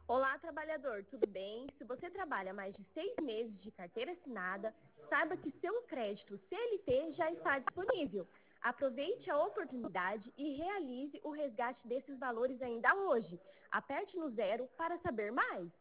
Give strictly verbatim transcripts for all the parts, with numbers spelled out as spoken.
Olá, trabalhador, tudo bem? Se você trabalha mais de seis meses de carteira assinada, saiba que seu crédito C L T já está disponível. Aproveite a oportunidade e realize o resgate desses valores ainda hoje. Aperte no zero para saber mais.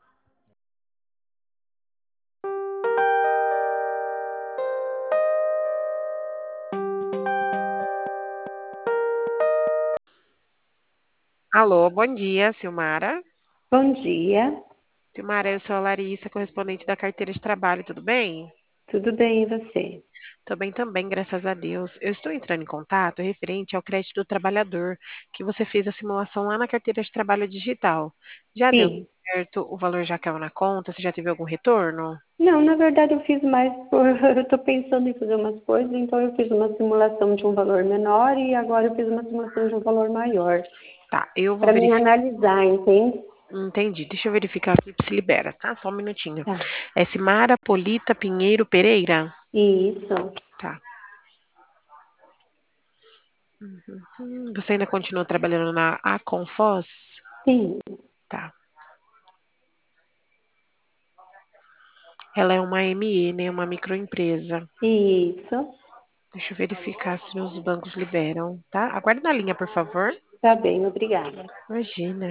Alô, bom dia, Silmara. Bom dia, Silmara, eu sou a Larissa, correspondente da carteira de trabalho, tudo bem? tudo bem e você? Tô bem também, graças a Deus. Eu estou entrando em contato referente ao crédito do trabalhador, que você fez a simulação lá na carteira de trabalho digital. Já deu Sim. certo? O valor já caiu na conta? Você já teve algum retorno? Não, na verdade eu fiz mais por. Eu estou pensando em fazer umas coisas, então eu fiz uma simulação de um valor menor e agora eu fiz uma simulação de um valor maior. Tá, eu vou Para mim verificar. analisar, entende? Entendi. Deixa eu verificar aqui se libera, tá? Só um minutinho. Tá. É Simara Polita Pinheiro Pereira? Isso. Tá. Hum, Você ainda continua trabalhando na Aconfos? Sim. Tá. Ela é uma M E, né? Uma microempresa. Isso. Deixa eu verificar se os bancos liberam, tá? Aguarde na linha, por favor. Tá bem, obrigada. Imagina.